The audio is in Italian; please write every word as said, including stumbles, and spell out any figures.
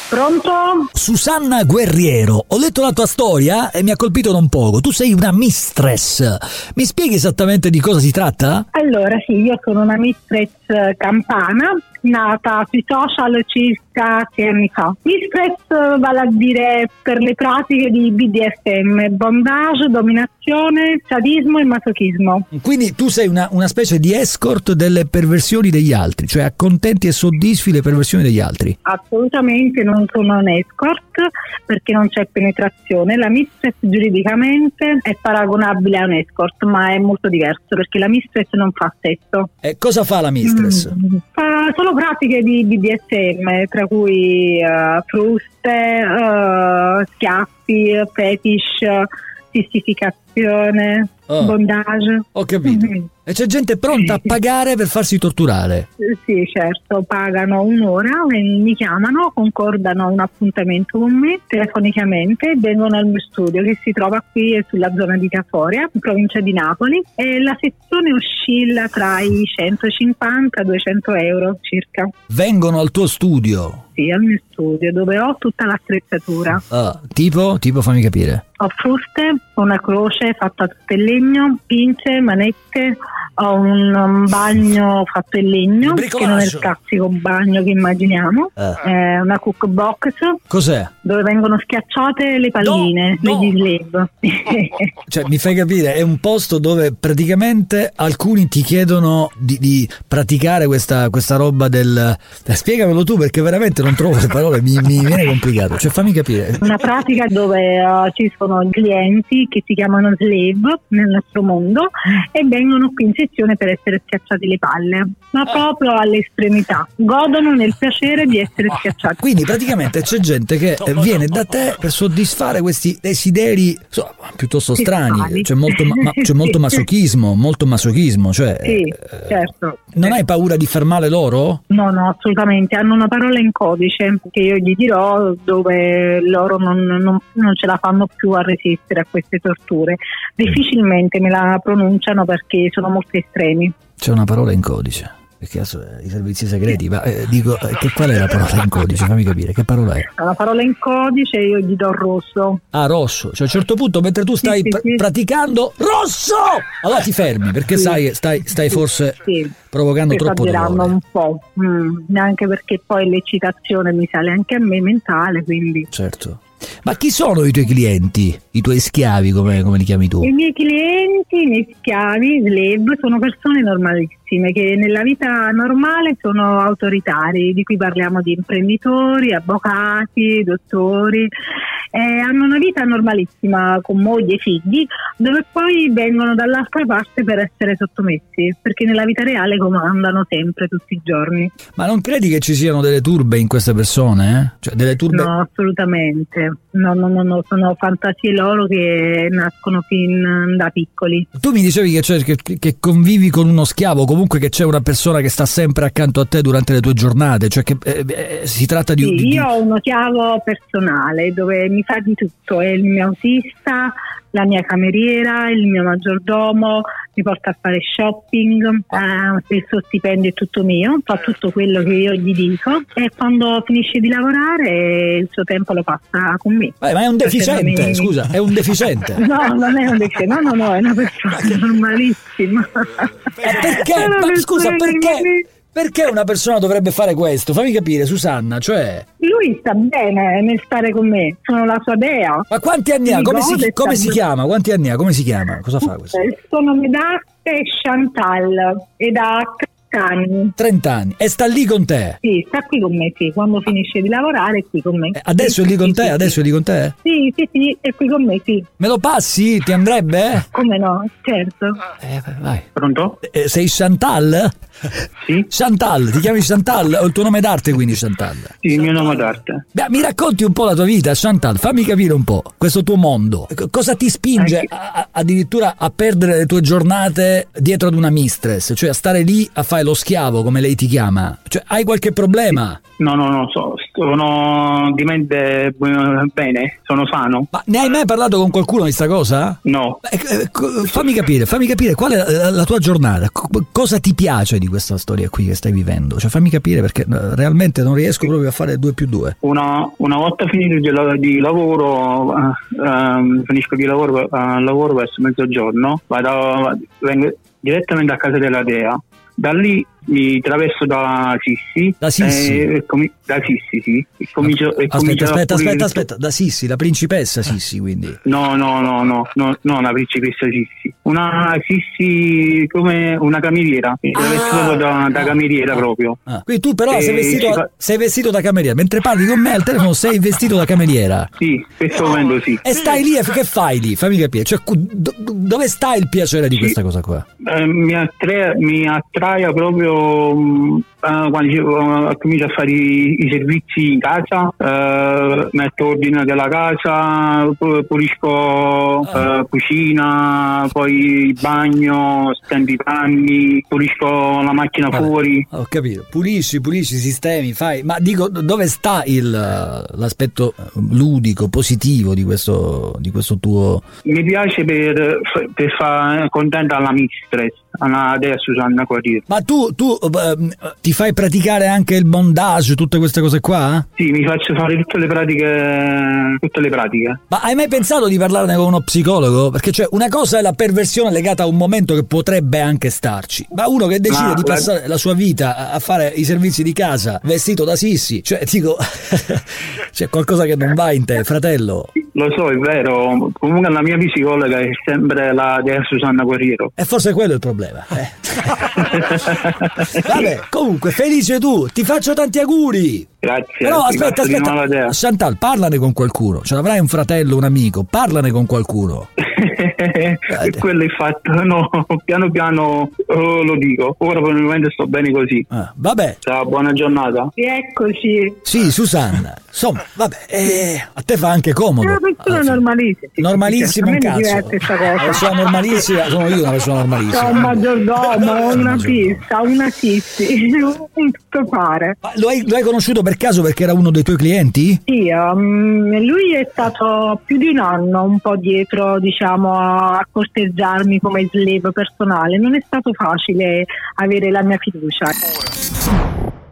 Pronto? Susanna Guerriero, ho letto la tua storia e mi ha colpito non poco. Tu sei una mistress. Mi spieghi esattamente di cosa si tratta? Allora sì, io sono una mistress campana, nata sui social circa sei anni fa. Mistress vale a dire per le pratiche di B D S M, bondage, dominazione, sadismo e masochismo. Quindi tu sei una, una specie di escort delle perversioni degli altri, cioè accontenti e soddisfi le perversioni degli altri? Assolutamente non sono un escort perché non c'è penetrazione. La mistress giuridicamente è paragonabile a un escort, ma è molto diverso perché la mistress non fa sesso. E cosa fa la mistress? Mm. Fa solo pratiche di B D S M, tra cui uh, fruste, uh, schiaffi, fetish, fistificazione, oh. bondage. Ho capito. Mm-hmm. E c'è gente pronta a pagare per farsi torturare? Sì, certo, pagano un'ora, mi chiamano, concordano un appuntamento con me telefonicamente e vengono al mio studio che si trova qui sulla zona di Caforia, in provincia di Napoli, e la sezione oscilla tra i centocinquanta e duecento euro circa. Vengono al tuo studio? Sì, al mio studio, dove ho tutta l'attrezzatura. Ah, tipo? Tipo, fammi capire. Ho fruste, una croce fatta tutto in legno, pinze, manette, ho un, un bagno fatto in legno, che non è il classico bagno che immaginiamo, ah. è una cook box. Cos'è? Dove vengono schiacciate le palline, no, le no. slave. Cioè, mi fai capire, è un posto dove praticamente alcuni ti chiedono di, di praticare questa, questa roba del... Spiegamelo tu, perché veramente non trovo le parole, mi, mi viene complicato. Cioè, fammi capire. Una pratica dove uh, ci sono clienti che si chiamano slave nel nostro mondo e vengono qui in sezione per essere schiacciati le palle, ma proprio all'estremità. Godono nel piacere di essere schiacciati. Quindi praticamente c'è gente che viene da te per soddisfare questi desideri so, piuttosto strani. C'è molto, ma, c'è molto masochismo, molto masochismo. Cioè, sì, eh, certo. Non hai paura di far male loro? No, no, assolutamente. Hanno una parola in codice che io gli dirò, dove loro non, non, non ce la fanno più a resistere a queste torture. Difficilmente me la pronunciano perché sono molto estremi. C'è una parola in codice. Perché adesso i servizi segreti, ma eh, dico eh, che qual è la parola in codice? Fammi capire, che parola è? La parola in codice io gli do rosso. Ah, rosso, cioè a un certo punto mentre tu stai sì, sì, pr- sì. praticando rosso, allora ti fermi perché sì. sai stai, stai sì, forse sì. provocando troppo dolore. un po', mm, anche perché poi l'eccitazione mi sale anche a me mentale, quindi. Certo. Ma chi sono i tuoi clienti? I tuoi schiavi, come, come li chiami tu? I miei clienti, i miei schiavi, slave, sono persone normalissime che nella vita normale sono autoritari, di cui parliamo di imprenditori, avvocati, dottori. Eh, hanno una vita normalissima con moglie e figli, dove poi vengono dall'altra parte per essere sottomessi, perché nella vita reale comandano sempre, tutti i giorni. Ma non credi che ci siano delle turbe in queste persone? Eh? Cioè delle turbe... No, assolutamente. No, no, no, no, sono fantasie loro che nascono fin da piccoli. Tu mi dicevi che, cioè, che, che convivi con uno schiavo, comunque che c'è una persona che sta sempre accanto a te durante le tue giornate, cioè che eh, eh, si tratta di... Sì, di... io ho uno schiavo personale dove mi fa di tutto, è il mio autista, la mia cameriera, il mio maggiordomo, mi porta a fare shopping, eh, il suo stipendio è tutto mio, fa tutto quello che io gli dico e quando finisce di lavorare il suo tempo lo passa con me. Beh, ma è un deficiente, scusa, è un deficiente. No, non è un deficiente, no, no, no, è una persona normalissima. Ma perché? Ma scusa, perché? Perché una persona dovrebbe fare questo? Fammi capire, Susanna, cioè... Lui sta bene nel stare con me, sono la sua dea. Ma quanti anni ha? Come, si, come si chiama? Quanti anni ha? Come si chiama? Cosa fa questo? Sono Medarte Chantal ed ha trenta anni. trenta anni. E sta lì con te? Sì, sta qui con me, sì. Quando finisce di lavorare è qui con me. Eh, adesso sì, è lì con sì, te? sì, Adesso sì. è lì con te? Sì, sì, sì, è qui con me, sì. Me lo passi? Ti andrebbe? Come no, certo. Eh, vai. Pronto? Eh, sei Chantal? Sì. Chantal, ti chiami Chantal? O il tuo nome d'arte quindi Chantal? Sì, il mio nome d'arte. Beh, mi racconti un po' la tua vita, Chantal, fammi capire un po' questo tuo mondo. C- cosa ti spinge a, a, addirittura a perdere le tue giornate dietro ad una mistress, cioè a stare lì a fare lo schiavo come lei ti chiama? Cioè, hai qualche problema? No, no, no, so, sono di mente eh, bene, sono sano. Ma ne hai mai parlato con qualcuno di sta cosa? No. Eh, eh, co- fammi capire, fammi capire qual è la, la tua giornata, co- cosa ti piace di questa storia qui che stai vivendo? Cioè fammi capire, perché eh, realmente non riesco proprio a fare due più due. Una, una volta finito di, la- di lavoro, eh, ehm, finisco di lavoro, eh, lavoro verso mezzogiorno, vado, vengo direttamente a casa della Dea. Da lì mi traverso da Sissi. Da Sissi? E, e comi- da Sissi, sì. E comincio, e Aspetta, comincio a aspetta, pulire aspetta, tutto. aspetta, da Sissi, la principessa Sissi, quindi. No, no, no, no, no, no, una principessa Sissi. Una Sissi come una cameriera. Mi traverso proprio da, da cameriera proprio. Ah, quindi tu però E sei vestito, si fa- sei vestito da cameriera, mentre parli con me al telefono sei vestito da cameriera. Sì, in questo momento sì. E stai lì, e che fai lì? Fammi capire, cioè, cu- do- dove sta il piacere di Sì. questa cosa qua? Eh, mi, attrae, mi attrae proprio mh, eh, quando uh, comincio a fare i, i servizi in casa, eh, metto ordine della casa, pu- pulisco eh, cucina, poi il bagno, stendo i panni, pulisco la macchina Vabbè, fuori. Ho capito, pulisci, pulisci, sistemi, fai. Ma dico, dove sta il, l'aspetto ludico, positivo di questo, di questo tuo... Mi piace per, per far contenta la mistress, alla Dea Susanna Quarriero. Ma tu, tu ehm, ti fai praticare anche il bondage, tutte queste cose qua? Sì, mi faccio fare tutte le pratiche, tutte le pratiche. Ma hai mai pensato di parlarne con uno psicologo? Perché cioè una cosa è la perversione legata a un momento che potrebbe anche starci, ma uno che decide Ma di la- passare la sua vita a- a fare i servizi di casa vestito da Sissi, cioè dico c'è qualcosa che non va in te, fratello. Lo so, è vero. Comunque la mia psicologa è sempre la Dea Susanna Quarriero. E forse quello è il problema. eh. Vabbè, comunque felice tu, ti faccio tanti auguri. Grazie. Però ti aspetta, faccio di nuovo la aspetta, Dea. Chantal, parlane con qualcuno. Ce l'avrai un fratello, un amico, parlane con qualcuno. E quello è fatto, no, piano piano oh, lo dico. Ora per il momento sto bene così. Ah, vabbè, Ciao, buona giornata. Eccoci. sì, Susanna. Insomma, vabbè, eh, a te fa anche È comodo. una persona alla fine. normalissima. Normalissima A un me mi cazzo. diverte sta Una cosa. persona normalissima, sono io una persona C'ho normalissima. un maggiordomo, una maggiordomo. pista, una Sissi, un tutto fare. Ma lo hai, lo hai conosciuto per caso perché era uno dei tuoi clienti? Sì, um, lui è stato più di un anno un po' dietro, diciamo, a corteggiarmi come slave personale. Non è stato facile avere la mia fiducia.